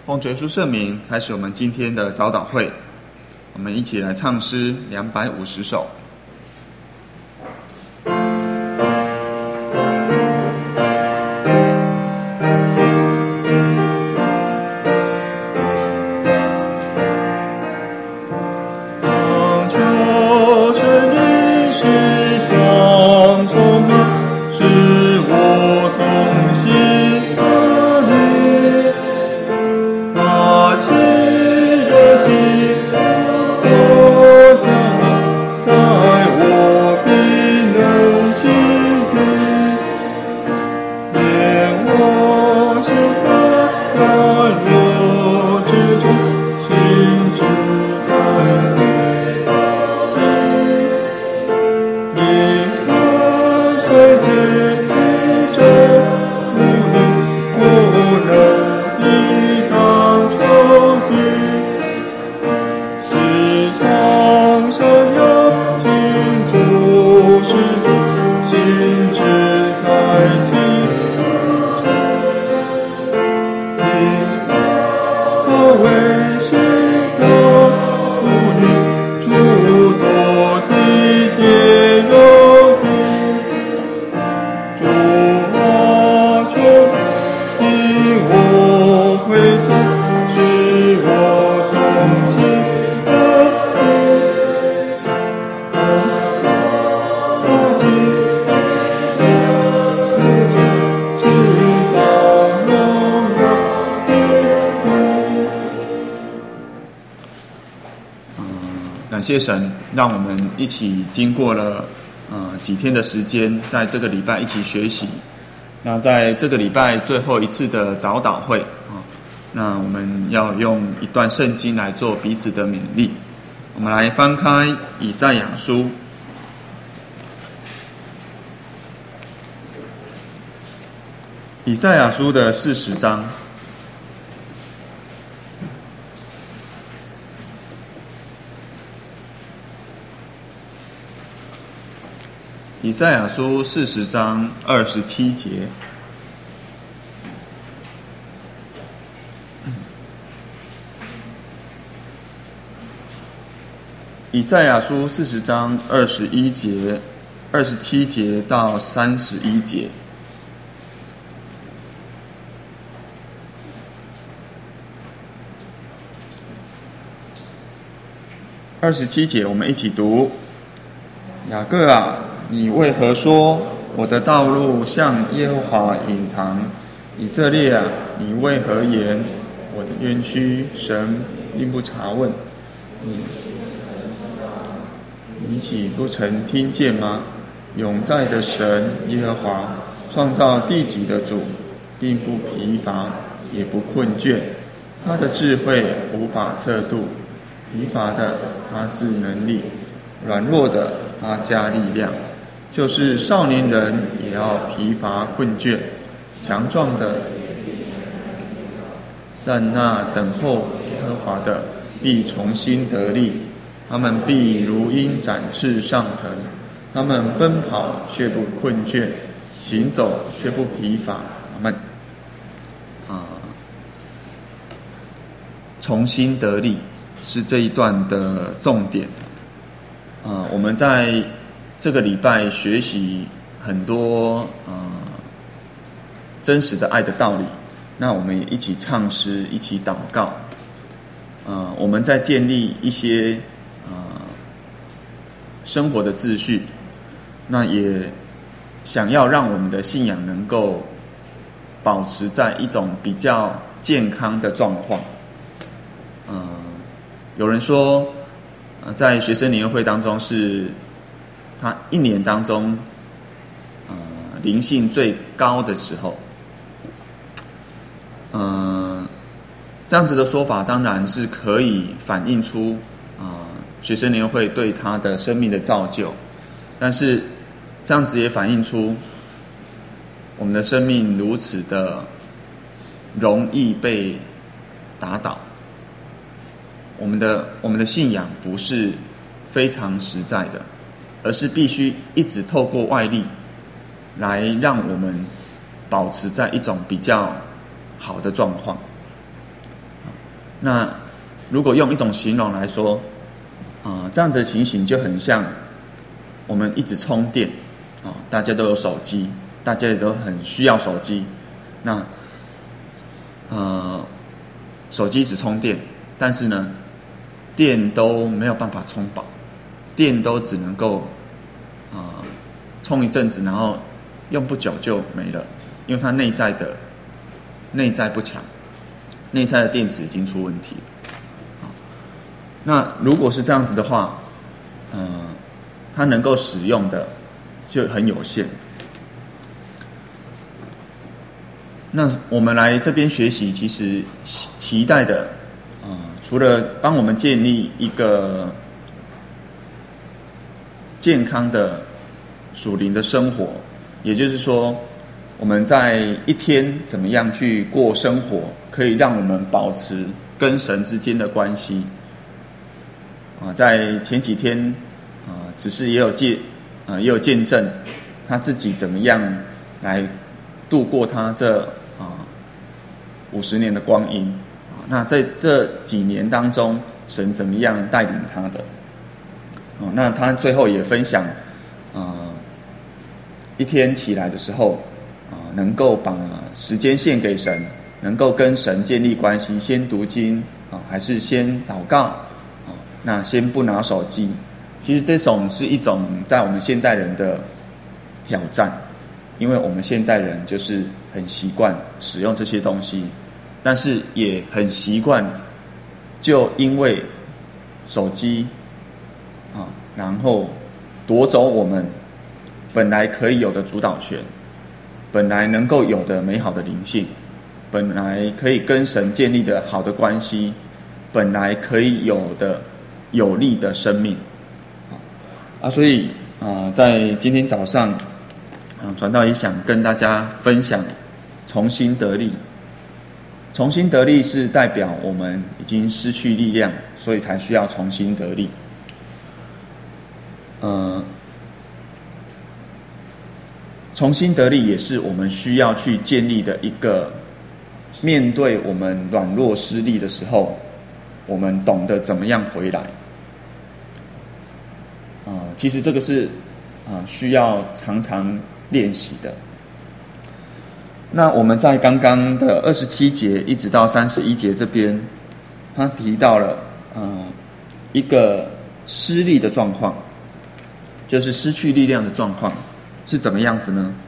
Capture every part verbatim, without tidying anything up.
奉主耶稣圣名，开始我们今天的早祷会。我们一起来唱诗两百五十首。感谢神，让我们一起经过了呃几天的时间，在这个礼拜一起学习。那在这个礼拜最后一次的早祷会啊，那我们要用一段圣经来做彼此的勉励。我们来翻开以赛亚书，以赛亚书的四十章。以赛亚书四十章二十七节，以赛亚书四十章二十一节、二十七节到三十一节。二十七节，我们一起读：雅各啊，你为何说我的道路向耶和华隐藏？以色列啊，你为何言我的冤屈神并不查问？你你岂不曾听见吗？永在的神耶和华，创造地极的主，并不疲乏也不困倦，他的智慧无法测度，疲乏的他是能力，软弱的他加力量。就是少年人也要疲乏困倦，强壮的，但那等候耶和华的必重新得力，他们必如鹰展翅上腾，他们奔跑却不困倦，行走却不疲乏。阿们。啊，重新得力是这一段的重点。啊，我们在这个礼拜学习很多呃真实的爱的道理，那我们也一起唱诗，一起祷告。呃，我们在建立一些呃生活的秩序，那也想要让我们的信仰能够保持在一种比较健康的状况。呃，有人说，呃，在学生年会当中是他一年当中，呃，灵性最高的时候，呃，这样子的说法当然是可以反映出啊、呃、学生年会对他的生命的造就，但是这样子也反映出我们的生命如此的容易被打倒，我们的我们的信仰不是非常实在的，而是必须一直透过外力来让我们保持在一种比较好的状况。 那如果用一种形容来说，啊、呃，这样子的情形就很像我们一直充电，啊、哦，大家都有手机，大家也都很需要手机，那，呃，手机一直充电，但是呢，电都没有办法充饱，电都只能够啊、呃、充一阵子，然后用不久就没了，因为它内在的内在不强，内在的电池已经出问题了。那如果是这样子的话，呃，它能够使用的就很有限。那我们来这边学习，其实期待的，呃，除了帮我们建立一个健康的属灵的生活，也就是说，我们在一天怎么样去过生活，可以让我们保持跟神之间的关系。啊，在前几天，啊，只是也有见，啊，也有见证他自己怎么样来度过他这啊五十年的光阴。啊，那在这几年当中，神怎么样带领他的？啊，那他最后也分享，啊，一天起来的时候，啊，能够把时间献给神，能够跟神建立关系，先读经啊，还是先祷告？那先不拿手机，其实这种是一种在我们现代人的挑战，因为我们现代人就是很习惯使用这些东西，但是也很习惯，就因为手机啊，然后夺走我们本来可以有的主导权，本来能够有的美好的灵性，本来可以跟神建立的好的关系，本来可以有的有利的生命，啊，所以啊，在今天早上，啊，传道也想跟大家分享重新得力。重新得力是代表我们已经失去力量，所以才需要重新得力。呃，重新得力也是我们需要去建立的一个，面对我们软弱失利的时候，我们懂得怎么样回来。啊、呃，其实这个是啊、呃、需要常常练习的。那我们在刚刚的二十七节一直到三十一节这边，他提到了呃一个失力的状况，就是失去力量的状况是怎么样子呢？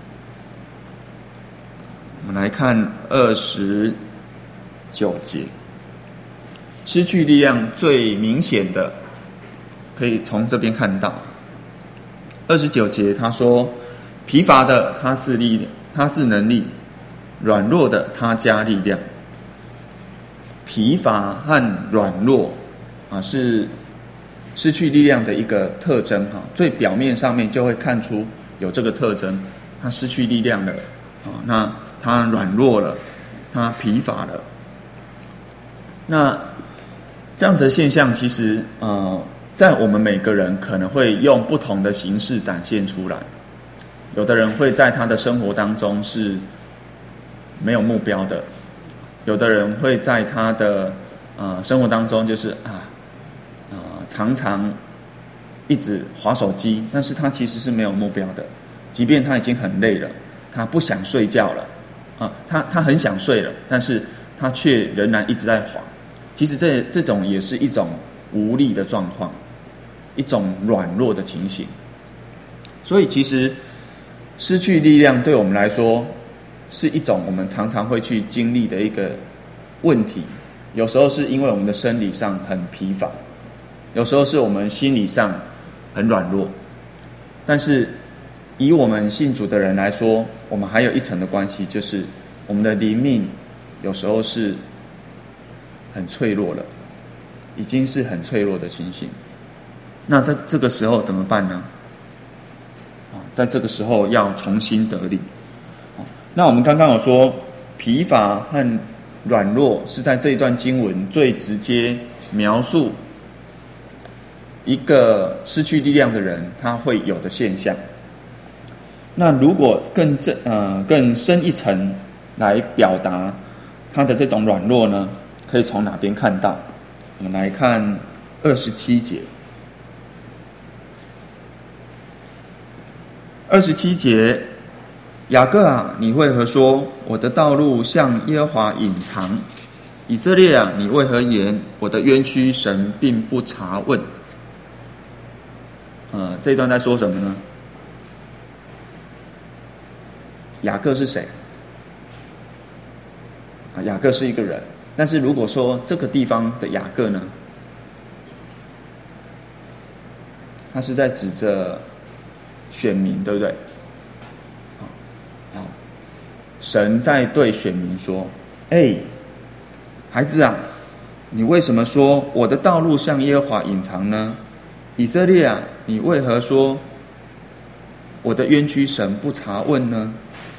我们来看二十九节，失去力量最明显的，可以从这边看到。二十九节他说，疲乏的他是力量，他是能力，软弱的他加力量。疲乏和软弱啊，是失去力量的一个特征哈。最表面上面就会看出有这个特征，他失去力量了啊，那他软弱了，他疲乏了。那这样子的现象，其实呃，在我们每个人可能会用不同的形式展现出来。有的人会在他的生活当中是没有目标的，有的人会在他的呃生活当中就是啊呃常常一直滑手机，但是他其实是没有目标的，即便他已经很累了，他不想睡觉了啊，他他很想睡了，但是他却仍然一直在滑。其实这这种也是一种无力的状况，一种软弱的情形。所以其实失去力量对我们来说是一种我们常常会去经历的一个问题。有时候是因为我们的生理上很疲乏，有时候是我们心理上很软弱。但是以我们信主的人来说，我们还有一层的关系，就是我们的灵命有时候是很脆弱了，已经是很脆弱的情形。那在这个时候怎么办呢？在这个时候要重新得力。那我们刚刚有说，疲乏和软弱是在这一段经文最直接描述一个失去力量的人他会有的现象。那如果更正呃更深一层来表达他的这种软弱呢， 可以从哪边看到？我们来看二十七节。二十七节，雅各啊，你为何说我的道路向耶和华隐藏？以色列啊，你为何言我的冤屈神并不查问？呃，这一段在说什么呢？雅各是谁？啊，雅各是一个人，但是如果说这个地方的雅各呢，他是在指着选民，对不对？好，神在对选民说：“哎，孩子啊，你为什么说我的道路向耶和华隐藏呢？以色列啊，你为何说我的冤屈神不查问呢？”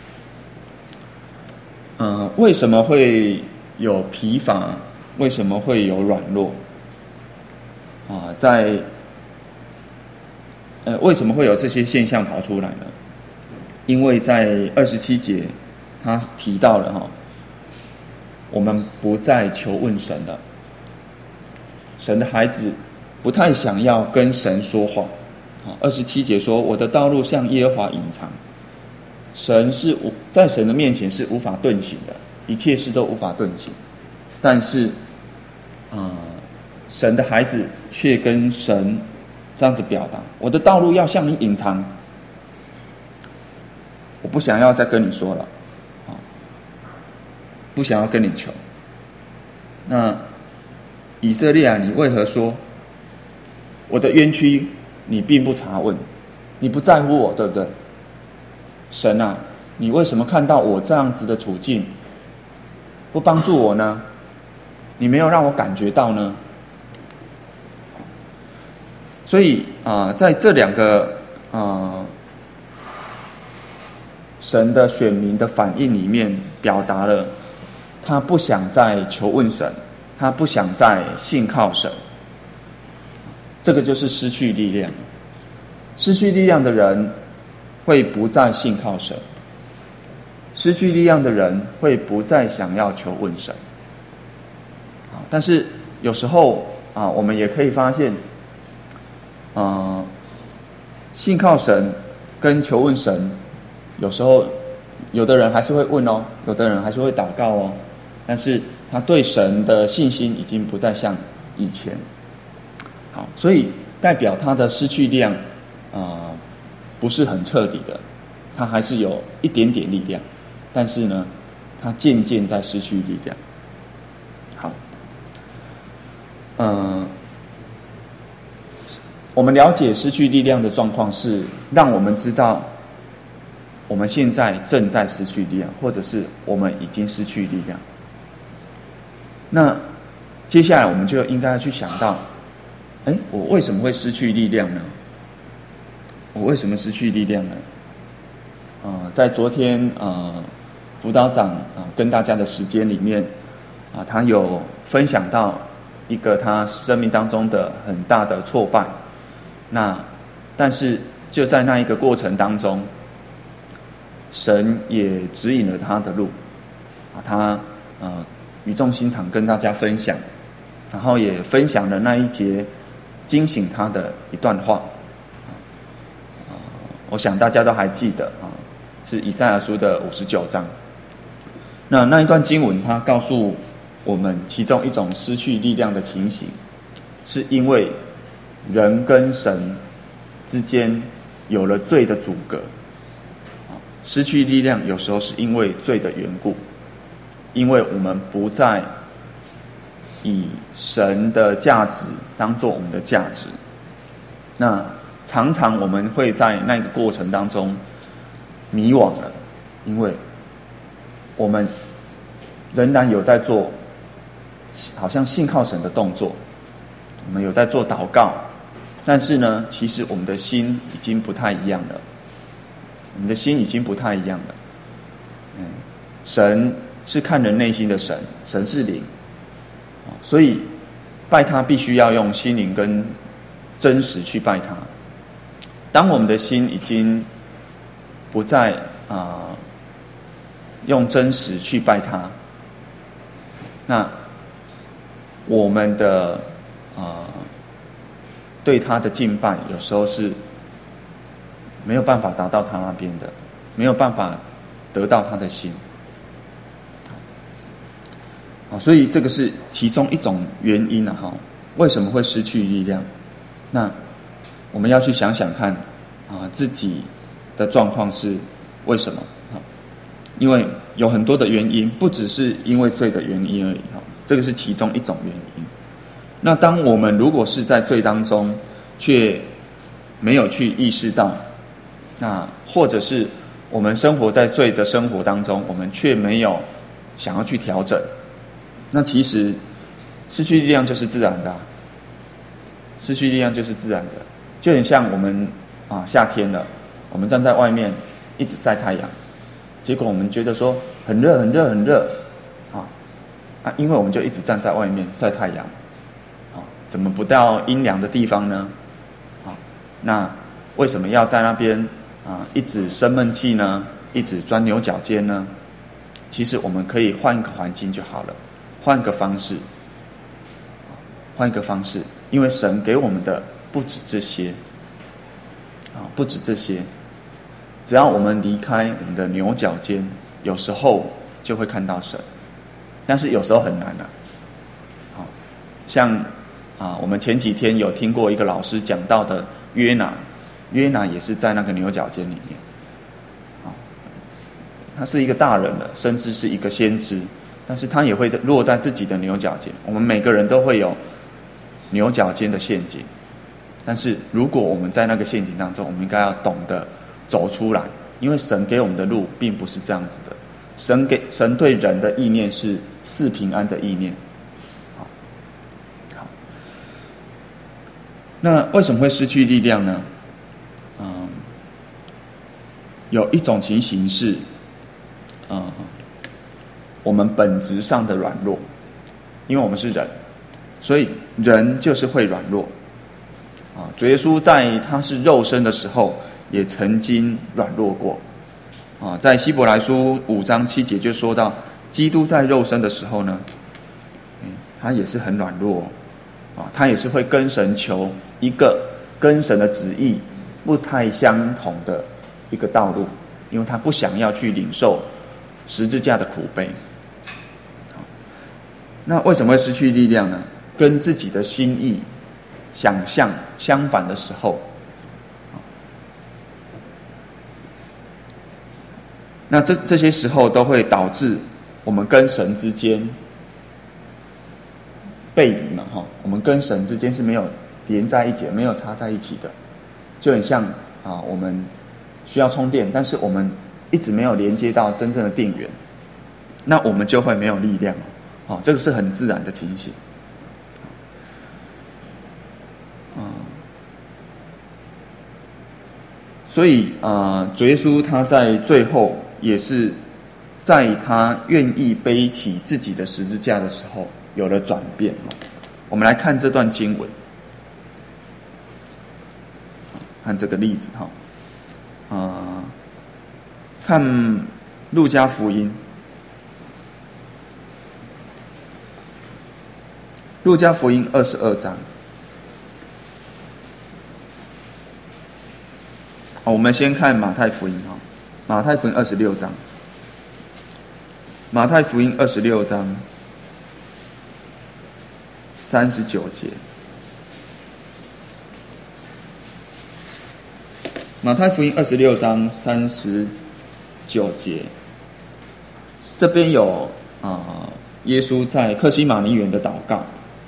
呃，为什么会有疲乏？为什么会有软弱？啊，在呃，为什么会有这些现象跑出来呢？因为在二十七节，他提到了哈，我们不再求问神了。神的孩子不太想要跟神说话。啊，二十七节说：“我的道路向耶和华隐藏。”神是无在神的面前是无法遁形的，一切事都无法遁形。但是，啊、呃，神的孩子却跟神这样子表达：我的道路要向你隐藏，我不想要再跟你说了，啊，不想要跟你求。那以色列啊，你为何说我的冤屈你并不查问？你不在乎我，对不对？神啊，你为什么看到我这样子的处境，不帮助我呢？你没有让我感觉到呢？所以啊、呃，在这两个啊、呃、神的选民的反应里面，表达了他不想再求问神，他不想再信靠神。这个就是失去力量。失去力量的人会不再信靠神，失去力量的人会不再想要求问神。但是有时候啊，我们也可以发现，啊，信靠神跟求问神，有时候有的人还是会问哦，有的人还是会祷告哦，但是他对神的信心已经不再像以前。好，所以代表他的失去力量啊、呃，不是很彻底的，他还是有一点点力量，但是呢，他渐渐在失去力量。好，嗯、呃，我们了解失去力量的状况，是让我们知道我们现在正在失去力量，或者是我们已经失去力量。那接下来我们就应该去想到，哎，我为什么会失去力量呢？我为什么失去力量呢？啊、呃，在昨天啊、呃，辅导长啊、呃、跟大家的时间里面啊、呃，他有分享到一个他生命当中的很大的挫败。那但是就在那一个过程当中，神也指引了他的路啊，他呃语重心长跟大家分享，然后也分享了那一节惊醒他的一段话。我想大家都还记得啊，是以赛亚书的五十九章。那那一段经文，它告诉我们其中一种失去力量的情形，是因为人跟神之间有了罪的阻隔。失去力量有时候是因为罪的缘故，因为我们不再以神的价值当作我们的价值。那常常我们会在那个过程当中迷惘了，因为我们仍然有在做好像信靠神的动作，我们有在做祷告，但是呢，其实我们的心已经不太一样了，我们的心已经不太一样了。嗯，神是看人内心的神，神是灵，所以拜他必须要用心灵跟真实去拜他。当我们的心已经不再啊、呃、用真实去拜他，那我们的啊、呃、对他的敬拜，有时候是没有办法达到他那边的，没有办法得到他的心。啊，所以这个是其中一种原因啊，哈，为什么会失去力量？那我们要去想想看，啊，自己的状况是为什么？啊，因为有很多的原因，不只是因为罪的原因而已，哈，这个是其中一种原因。那当我们如果是在罪当中，却没有去意识到，那或者是我们生活在罪的生活当中，我们却没有想要去调整。那其实失去力量就是自然的、啊，失去力量就是自然的，就很像我们啊夏天了，我们站在外面一直晒太阳，结果我们觉得说很热很热很热，啊啊，因为我们就一直站在外面晒太阳，啊，怎么不到阴凉的地方呢？啊，那为什么要在那边啊一直生闷气呢？一直钻牛角尖呢？其实我们可以换一个环境就好了。换个方式，换一个方式，因为神给我们的不止这些，啊，不止这些。只要我们离开我们的牛角尖，有时候就会看到神，但是有时候很难啊。好，像啊，我们前几天有听过一个老师讲到的约拿，约拿也是在那个牛角尖里面，啊，他是一个大人了，甚至是一个先知。但是他也会落在自己的牛角尖，我们每个人都会有牛角尖的陷阱，但是如果我们在那个陷阱当中，我们应该要懂得走出来，因为神给我们的路并不是这样子的，神给神对人的意念是赐平安的意念。好，好，那为什么会失去力量呢？嗯，有一种情形是，嗯。我们本质上的软弱，因为我们是人，所以人就是会软弱。啊，主耶稣在他是肉身的时候，也曾经软弱过。啊，在希伯来书五章七节就说到，基督在肉身的时候呢，他也是很软弱，啊，他也是会跟神求一个跟神的旨意不太相同的一个道路，因为他不想要去领受十字架的苦悲。那为什么会失去力量呢？跟自己的心意、想象相反的时候，那这这些时候都会导致我们跟神之间背离嘛，哈，我们跟神之间是没有连在一起的，没有插在一起的，就很像啊，我们需要充电，但是我们一直没有连接到真正的电源，那我们就会没有力量。哦，这个是很自然的情形。嗯，所以呃，主耶稣他在最后也是在他愿意背起自己的十字架的时候有了转变。我们来看这段经文，看这个例子哈，呃，看路加福音。路加福音二十二章，好，我们先看马太福音哈，马太福音二十六章，马太福音二十六章三十九节，马太福音二十六章三十九节，这边有啊、呃，耶稣在客西马尼园的祷告。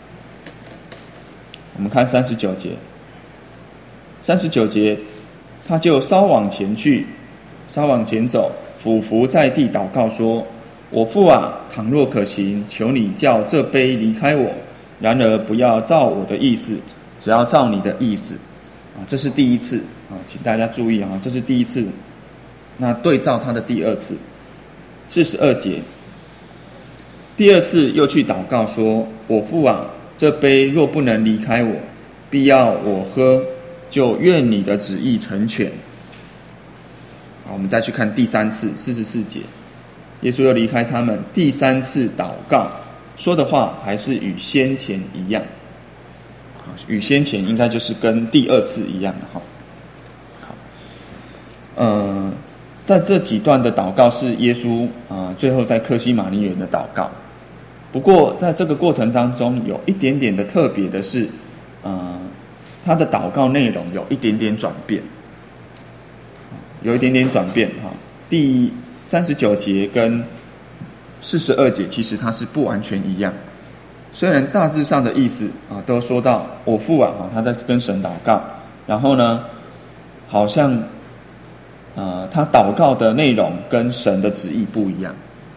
我们看三十九节，三十九节，他就稍往前去，稍往前走，俯伏在地祷告说：“我父啊，倘若可行，求你叫这杯离开我，然而不要照我的意思，只要照你的意思。”啊，这是第一次啊，请大家注意啊，这是第一次。那对照他的第二次，四十二节，第二次又去祷告说：“我父啊，这杯若不能离开我，必要我喝，就愿你的旨意成全。”好，我们再去看第三次，四十四节，耶稣又离开他们，第三次祷告， 说的话还是与先前一样，与先前应该就是跟第二次一样的哈。好，呃，在这几段的祷告是耶稣啊、呃、最后在客西马尼园的祷告。不过在这个过程当中，有一点点的特别的是，呃，他的祷告内容有一点点转变，有一点点转变哈。第三十九节跟四十二节其实它是不完全一样，虽然大致上的意思啊都说到我父啊，他在跟神祷告，然后呢，好像呃他祷告的内容跟神的旨意不一样。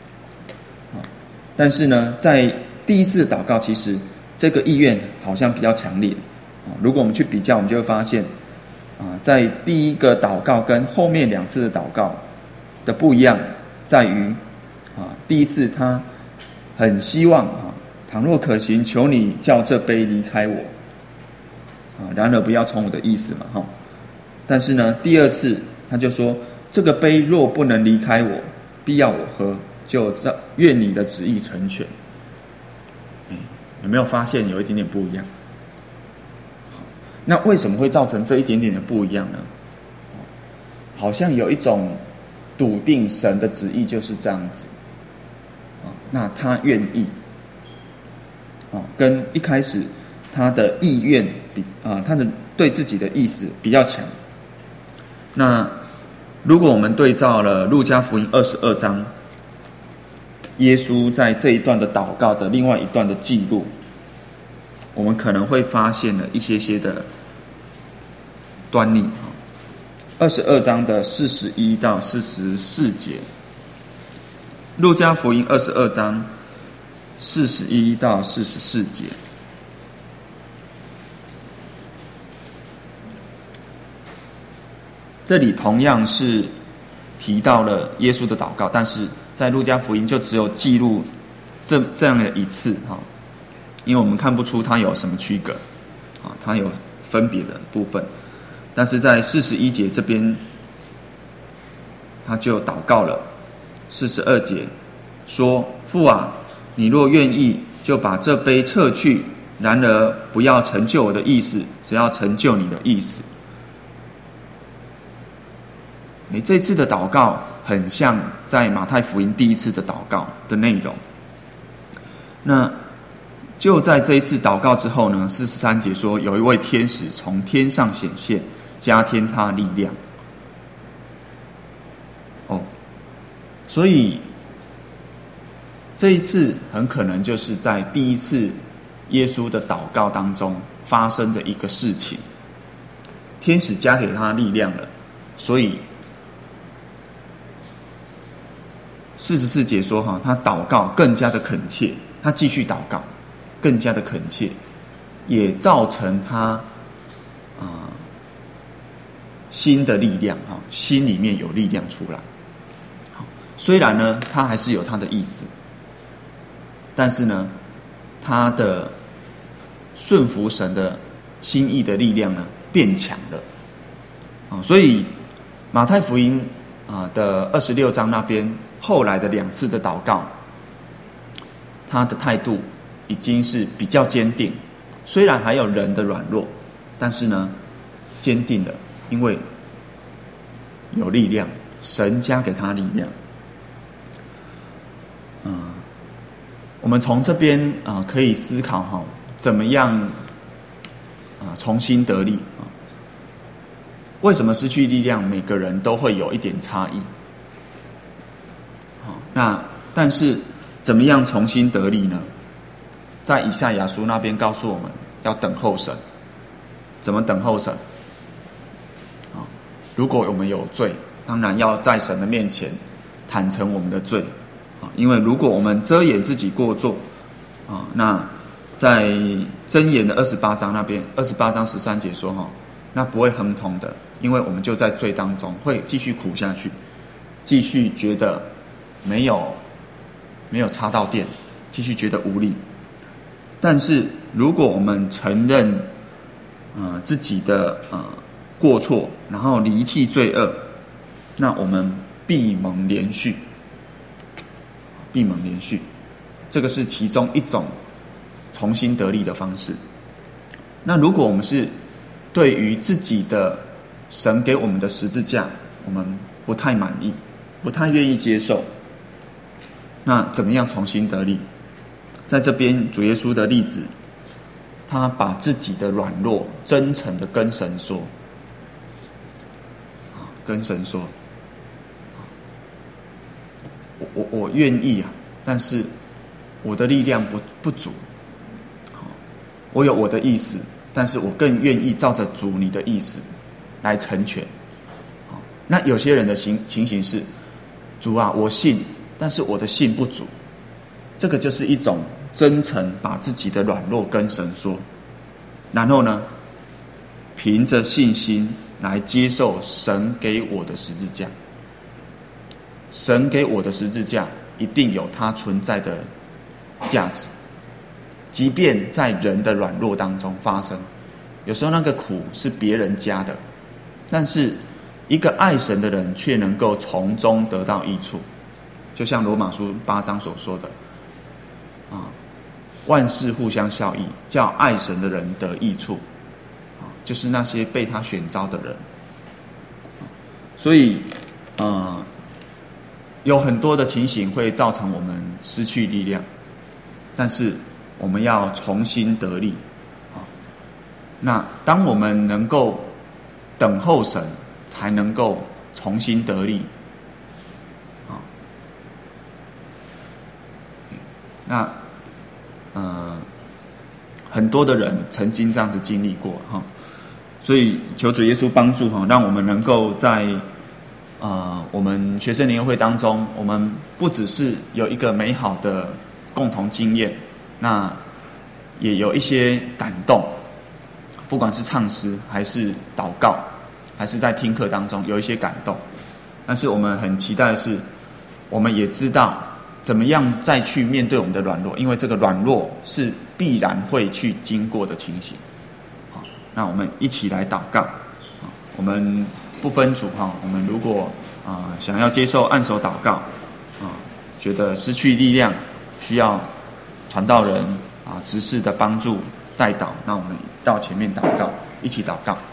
但是呢，在第一次的祷告，其实这个意愿好像比较强烈啊。如果我们去比较，我们就会发现啊，在第一个祷告跟后面两次的祷告的不一样，在于啊，第一次他很希望啊，倘若可行，求你叫这杯离开我啊，然而不要从我的意思嘛，哈。但是呢，第二次他就说，这个杯若不能离开我，必要我喝。就愿你的旨意成全。有没有发现有一点点不一样？那为什么会造成这一点点的不一样呢？好像有一种笃定神的旨意就是这样子，那他愿意，跟一开始他的意愿比啊，他的对自己的意思比较强。那如果我们对照了路加福音二十二章。耶稣在这一段的祷告的另外一段的记录，我们可能会发现了一些些的端倪。二十二章的四十一到四十四节，路加福音二十二章四十一到四十四节，这里同样是提到了耶稣的祷告，但是在路加福音就只有记录这这样的一次哈，因为我们看不出它有什么区隔啊，它有分别的部分。但是在四十一节这边，他就祷告了。四十二节说：“父啊，你若愿意，就把这杯撤去；然而不要成就我的意思，只要成就你的意思。”诶，这次的祷告很像在马太福音第一次的祷告的内容。那就在这一次祷告之后呢，四十三节说，有一位天使从天上显现，加添他力量。哦，所以这一次很可能就是在第一次耶稣的祷告当中发生的一个事情，天使加给他力量了，所以四十四节说哈，他祷告更加的恳切，他继续祷告，更加的恳切，也造成他啊、呃、新的力量哈，心里面有力量出来。好，虽然呢，他还是有他的意思，但是呢，他的顺服神的心意的力量呢变强了啊，所以马太福音啊的二十六章那边。后来的两次的祷告，他的态度已经是比较坚定，虽然还有人的软弱，但是呢，坚定了，因为有力量，神加给他力量。嗯，我们从这边啊、呃、可以思考哈，怎么样啊、呃、重新得力啊？为什么失去力量，每个人都会有一点差异。那但是怎么样重新得力呢？在以赛亚书那边告诉我们要等候神。怎么等候神？啊，如果我们有罪，当然要在神的面前坦诚我们的罪啊，因为如果我们遮掩自己过错啊，那在箴言的二十八章那边，二十八章十三节说哈，那不会亨通的，因为我们就在罪当中，会继续苦下去，继续觉得。没有，没有插到电，继续觉得无力。但是如果我们承认，呃自己的呃过错，然后离弃罪恶，那我们必蒙连续，必蒙连续。 这个是其中一种重新得力的方式。那如果我们是对于自己的神给我们的十字架，我们不太满意，不太愿意接受，那怎么样重新得力？在这边主耶稣的例子，他把自己的软弱真诚的跟神说，跟神说，我我我愿意啊，但是我的力量不不足，我有我的意思，但是我更愿意照着主你的意思来成全。那有些人的情情形是，主啊，我信，但是我的信不足，这个就是一种真诚把自己的软弱跟神说，然后呢，凭着信心来接受神给我的十字架。神给我的十字架一定有它存在的价值，即便在人的软弱当中发生，有时候那个苦是别人加的，但是一个爱神的人却能够从中得到益处，就像罗马书八章所说的啊，万事互相效益，叫爱神的人得益处，就是那些被他选召的人。所以呃有很多的情形会造成我们失去力量，但是我们要重新得力。那当我们能够等候神，才能够重新得力。那呃很多的人曾经这样子经历过哈，所以求主耶稣帮助哈，让我们能够在呃我们学生联会当中，我们不只是有一个美好的共同经验，那也有一些感动，不管是唱诗还是祷告，还是在听课当中有一些感动。但是我们很期待的是，我们也知道怎么样再去面对我们的软弱，因为这个软弱是必然会去经过的情形。好，那我们一起来祷告。我们不分组哈，我们如果啊、呃、想要接受按手祷告啊，觉得失去力量，需要传道人啊执事的帮助带导，那我们到前面祷告，一起祷告。